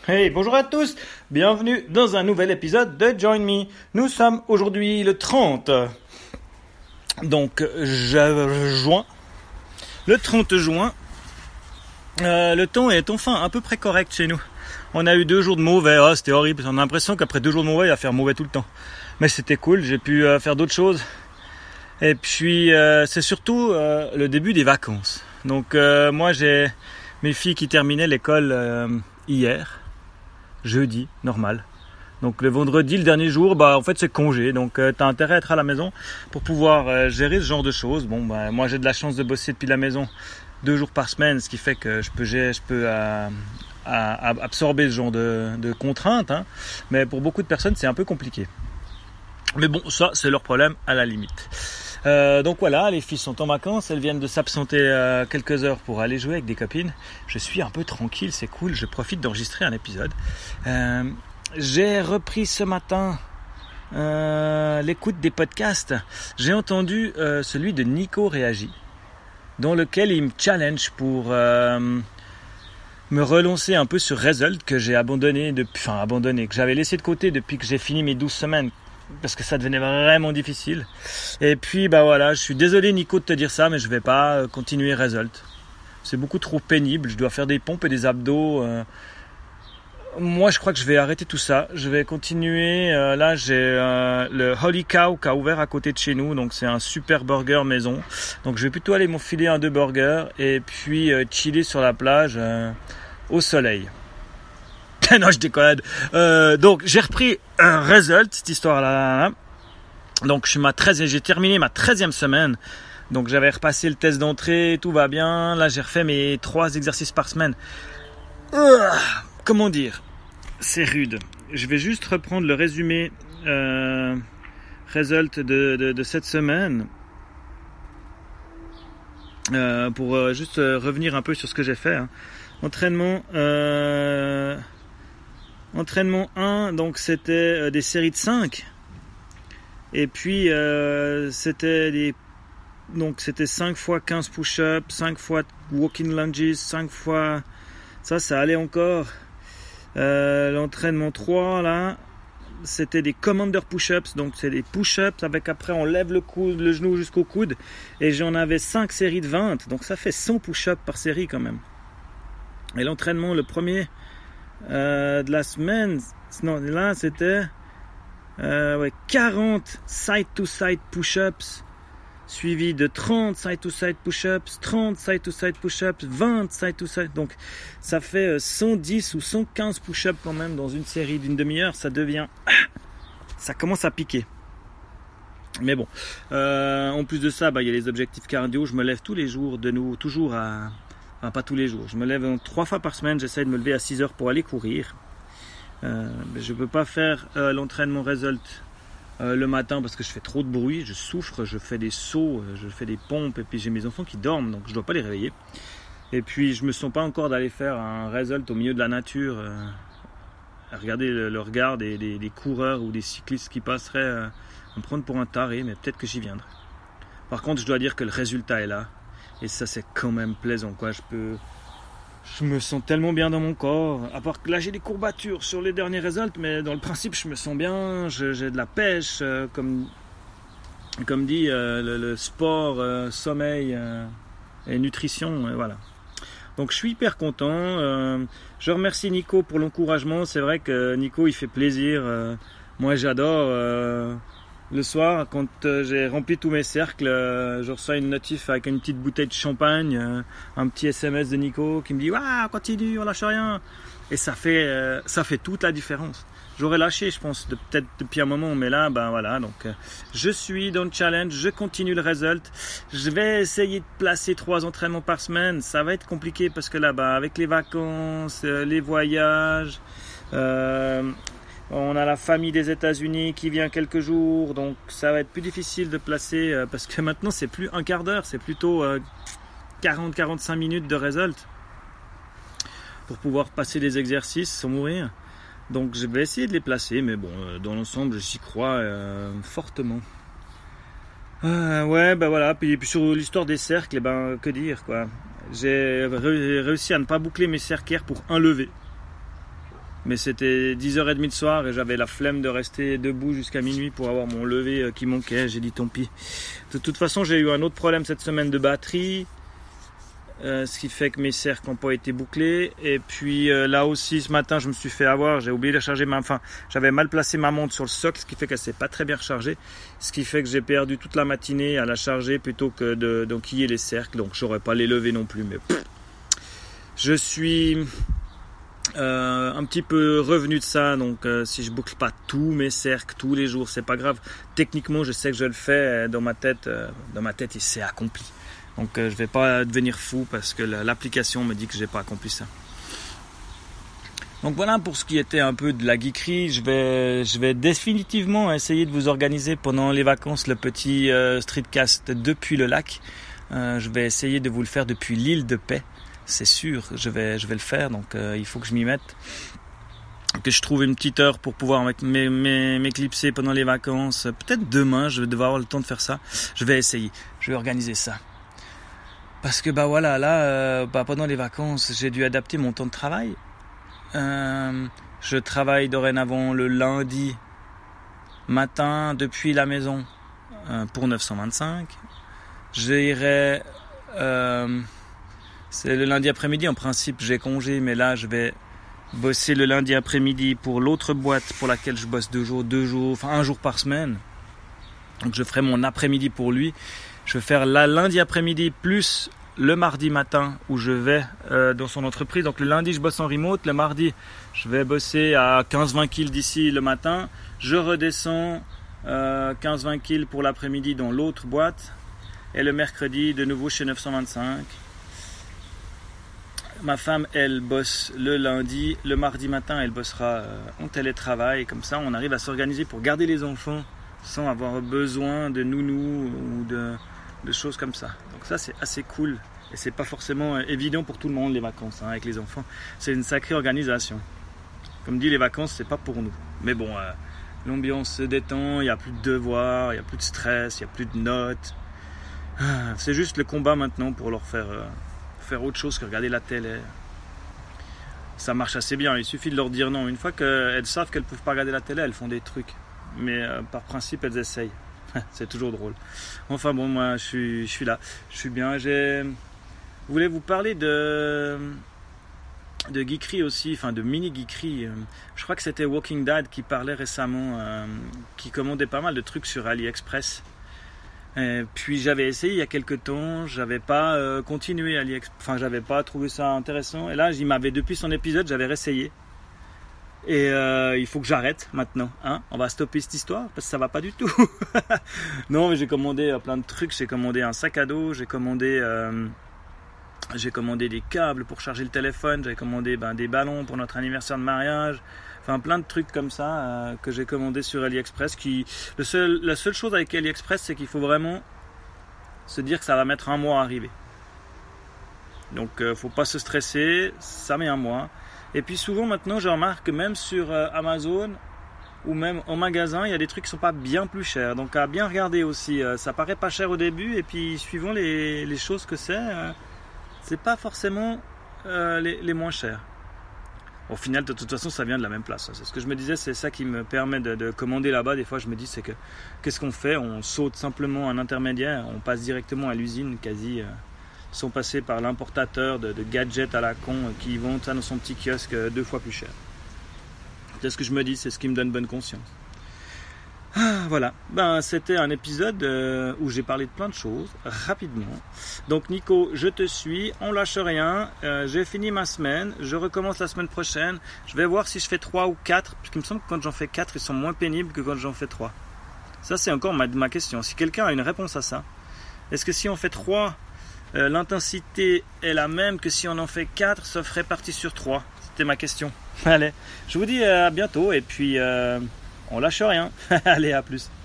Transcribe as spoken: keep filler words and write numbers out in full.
Hey, bonjour à tous, bienvenue dans un nouvel épisode de Join Me. Nous sommes aujourd'hui le trente, donc juin, le trente juin. Euh, le temps est enfin à peu près correct chez nous. On a eu deux jours de mauvais, oh, c'était horrible, on a l'impression qu'après deux jours de mauvais, il va faire mauvais tout le temps. Mais c'était cool, j'ai pu euh, faire d'autres choses. Et puis euh, c'est surtout euh, le début des vacances. Donc euh, moi j'ai mes filles qui terminaient l'école euh, hier. Jeudi, normal. Donc le vendredi, le dernier jour, bah en fait c'est congé, donc euh, t'as intérêt à être à la maison pour pouvoir euh, gérer ce genre de choses. Bon bah moi j'ai de la chance de bosser depuis la maison deux jours par semaine, ce qui fait que je peux gérer, je peux euh, à, à absorber ce genre de, de contraintes, hein. Mais pour beaucoup de personnes c'est un peu compliqué. Mais bon, ça c'est leur problème à la limite. Euh, donc voilà, les filles sont en vacances, elles viennent de s'absenter euh, quelques heures pour aller jouer avec des copines. Je suis un peu tranquille, c'est cool, je profite d'enregistrer un épisode. Euh, j'ai repris ce matin euh, l'écoute des podcasts. J'ai entendu euh, celui de Nico Réagit, dans lequel il me challenge pour euh, me relancer un peu sur Result, que j'ai abandonné, depuis, enfin abandonné, que j'avais laissé de côté depuis que j'ai fini mes douze semaines. Parce que ça devenait vraiment difficile. Et puis bah voilà, je suis désolé Nico de te dire ça, mais je vais pas continuer Result. C'est beaucoup trop pénible, je dois faire des pompes et des abdos. Euh... Moi je crois que je vais arrêter tout ça. Je vais continuer, euh, là j'ai euh, le Holy Cow qui a ouvert à côté de chez nous, donc c'est un super burger maison. Donc je vais plutôt aller m'enfiler un deux burgers et puis euh, chiller sur la plage euh, au soleil. Non, je déconne. Euh, donc, j'ai repris un Result, cette histoire-là. Donc, je suis ma treizième, j'ai terminé ma treizième semaine. Donc, j'avais repassé le test d'entrée, tout va bien. Là, j'ai refait mes trois exercices par semaine. Euh, comment dire ? C'est rude. Je vais juste reprendre le résumé euh, Result de, de, de cette semaine. Euh, pour euh, juste euh, revenir un peu sur ce que j'ai fait. Hein. Entraînement... Euh, Entraînement un, donc c'était euh, des séries de cinq. Et puis euh, c'était des donc c'était cinq fois quinze push-ups, cinq fois walking lunges, cinq fois ça ça allait encore. Euh, l'entraînement trois là, c'était des commander push-ups, donc c'est des push-ups avec après on lève le coude, le genou jusqu'au coude et j'en avais cinq séries de vingt. Donc ça fait cent push-ups par série quand même. Et l'entraînement le premier Euh, de la semaine, non, là c'était euh, ouais, quarante side-to-side push-ups suivi de trente side-to-side push-ups, trente side-to-side push-ups, vingt side-to-side, donc ça fait cent dix ou cent quinze push-ups quand même dans une série d'une demi-heure. Ça devient, ça commence à piquer. Mais bon, euh, en plus de ça, bah, il y a les objectifs cardio. Je me lève tous les jours de nous, toujours à Enfin, pas tous les jours. Je me lève trois fois par semaine. J'essaie de me lever à six heures pour aller courir. Euh, je ne peux pas faire euh, l'entraînement Result euh, le matin parce que je fais trop de bruit. Je souffre, je fais des sauts, je fais des pompes. Et puis j'ai mes enfants qui dorment, donc je ne dois pas les réveiller. Et puis je ne me sens pas encore d'aller faire un Result au milieu de la nature. Euh, regarder le, le regard des, des, des coureurs ou des cyclistes qui passeraient euh, me prendre pour un taré. Mais peut-être que j'y viendrai. Par contre, je dois dire que le résultat est là. Et ça, c'est quand même plaisant, quoi. Je peux, je me sens tellement bien dans mon corps. À part que là, j'ai des courbatures sur les derniers Results, mais dans le principe, je me sens bien. Je, j'ai de la pêche, euh, comme, comme dit euh, le, le sport, euh, sommeil euh, et nutrition, et voilà. Donc, je suis hyper content. Euh, je remercie Nico pour l'encouragement. C'est vrai que Nico, il fait plaisir. Euh, moi, j'adore. Euh, Le soir, quand euh, j'ai rempli tous mes cercles, euh, je reçois une notif avec une petite bouteille de champagne, euh, un petit S M S de Nico qui me dit « Waouh, continue, on lâche rien !» Et ça fait, euh, ça fait toute la différence. J'aurais lâché, je pense, de, peut-être depuis un moment, mais là, ben voilà. Donc, euh, je suis dans le challenge, je continue le Result. Je vais essayer de placer trois entraînements par semaine. Ça va être compliqué parce que là, ben, avec les vacances, euh, les voyages... Euh, On a la famille des États-Unis qui vient quelques jours, donc ça va être plus difficile de placer euh, parce que maintenant c'est plus un quart d'heure, c'est plutôt euh, quarante à quarante-cinq minutes de Result pour pouvoir passer des exercices sans mourir. Donc je vais essayer de les placer, mais bon, euh, dans l'ensemble j'y crois euh, fortement. Euh, ouais, ben voilà. Puis, puis sur l'histoire des cercles, eh ben que dire quoi. J'ai réussi à ne pas boucler mes cercles hier pour un lever. Mais c'était dix heures trente de soir et j'avais la flemme de rester debout jusqu'à minuit pour avoir mon lever qui manquait. J'ai dit tant pis. De toute façon, j'ai eu un autre problème cette semaine de batterie. Euh, ce qui fait que mes cercles n'ont pas été bouclés. Et puis euh, là aussi, ce matin, je me suis fait avoir. J'ai oublié de charger ma... Enfin, j'avais mal placé ma montre sur le socle, ce qui fait qu'elle ne s'est pas très bien rechargée. Ce qui fait que j'ai perdu toute la matinée à la charger plutôt que de, d'enquiller les cercles. Donc, je n'aurais pas les lever non plus. Mais pff, je suis euh, un petit peu revenu de ça. Donc, euh, si je boucle pas tous mes cercles tous les jours, c'est pas grave. Techniquement, je sais que je le fais dans ma tête. Euh, dans ma tête, et c'est accompli. Donc euh, je ne vais pas devenir fou parce que l'application me dit que je n'ai pas accompli ça. Donc voilà pour ce qui était un peu de la geekerie. Je vais, je vais définitivement essayer de vous organiser pendant les vacances le petit euh, streetcast depuis le lac. Euh, je vais essayer de vous le faire depuis l'île de Paix. C'est sûr, je vais, je vais le faire. Donc euh, il faut que je m'y mette. Que je trouve une petite heure pour pouvoir m'éclipser pendant les vacances. Peut-être demain, je vais devoir avoir le temps de faire ça. Je vais essayer. Je vais organiser ça. Parce que bah voilà, là, euh, bah, pendant les vacances, j'ai dû adapter mon temps de travail. Euh, je travaille dorénavant le lundi matin depuis la maison euh, pour neuf cent vingt-cinq. J'irai, euh, c'est le lundi après-midi. En principe, j'ai congé, mais là, je vais bosser le lundi après-midi pour l'autre boîte pour laquelle je bosse deux jours, deux jours, enfin un jour par semaine. Donc, je ferai mon après-midi pour lui. Je vais faire la lundi après-midi plus le mardi matin où je vais euh, dans son entreprise. Donc le lundi, je bosse en remote. Le mardi, je vais bosser à quinze vingt kills d'ici le matin. Je redescends euh, quinze vingt kills pour l'après-midi dans l'autre boîte. Et le mercredi, de nouveau chez neuf cent vingt-cinq. Ma femme, elle bosse le lundi. Le mardi matin, elle bossera euh, en télétravail. Comme ça, on arrive à s'organiser pour garder les enfants sans avoir besoin de nounou ou de... de choses comme ça. Donc ça, c'est assez cool et c'est pas forcément évident pour tout le monde les vacances hein, avec les enfants. C'est une sacrée organisation. Comme dit, les vacances, c'est pas pour nous. Mais bon, euh, l'ambiance se détend, il n'y a plus de devoirs, il n'y a plus de stress, il n'y a plus de notes. C'est juste le combat maintenant pour leur faire, euh, faire autre chose que regarder la télé. Ça marche assez bien, il suffit de leur dire non. Une fois qu'elles savent qu'elles ne peuvent pas regarder la télé, elles font des trucs. Mais euh, par principe, elles essayent. C'est toujours drôle. Enfin bon, moi je suis, je suis là, je suis bien. J'ai... Je voulais vous parler de, de geekerie aussi, enfin de mini geekerie. Je crois que c'était Walking Dad qui parlait récemment, euh, qui commandait pas mal de trucs sur AliExpress. Et puis j'avais essayé il y a quelques temps, j'avais pas euh, continué AliExpress, enfin j'avais pas trouvé ça intéressant. Et là, il m'avait depuis son épisode, j'avais réessayé. Et euh, il faut que j'arrête maintenant, hein. On va stopper cette histoire parce que ça va pas du tout. Non, mais j'ai commandé euh, plein de trucs. J'ai commandé un sac à dos, j'ai commandé, euh, j'ai commandé des câbles pour charger le téléphone, j'ai commandé ben, des ballons pour notre anniversaire de mariage. Enfin, plein de trucs comme ça euh, que j'ai commandé sur AliExpress. Qui, le seul, la seule chose avec AliExpress, c'est qu'il faut vraiment se dire que ça va mettre un mois à arriver. Donc, euh, faut pas se stresser, ça met un mois. Et puis souvent maintenant je remarque que même sur euh, Amazon ou même en magasin il y a des trucs qui sont pas bien plus chers. Donc à bien regarder aussi, euh, ça paraît pas cher au début et puis suivant les, les choses que c'est, euh, c'est pas forcément euh, les, les moins chers. Au final de toute façon ça vient de la même place. C'est ce que je me disais, c'est ça qui me permet de, de commander là-bas. Des fois je me dis c'est que qu'est-ce qu'on fait? On saute simplement un intermédiaire, on passe directement à l'usine quasi. Euh, sont passés par l'importateur de, de gadgets à la con qui vendent ça dans son petit kiosque deux fois plus cher. C'est ce que je me dis, c'est ce qui me donne bonne conscience. Ah, voilà, ben, c'était un épisode euh, où j'ai parlé de plein de choses, rapidement. Donc Nico, je te suis, on lâche rien, euh, j'ai fini ma semaine, je recommence la semaine prochaine, je vais voir si je fais trois ou quatre, parce qu'il me semble que quand j'en fais quatre, ils sont moins pénibles que quand j'en fais trois. Ça c'est encore ma, ma question, si quelqu'un a une réponse à ça, est-ce que si on fait trois, Euh, l'intensité est la même que si on en fait quatre, sauf réparti sur trois. C'était ma question. Allez, je vous dis à bientôt et puis euh, on lâche rien. Allez, à plus.